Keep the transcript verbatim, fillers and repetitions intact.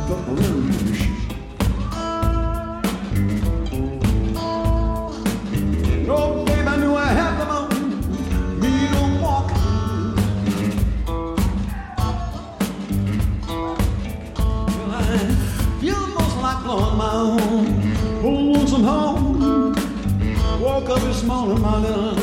got my little machine. Oh, babe, I knew I had them on. Me don't walk. Well, I feel most like blowing my own. Oh, once I'm home. Woke up this morning, my little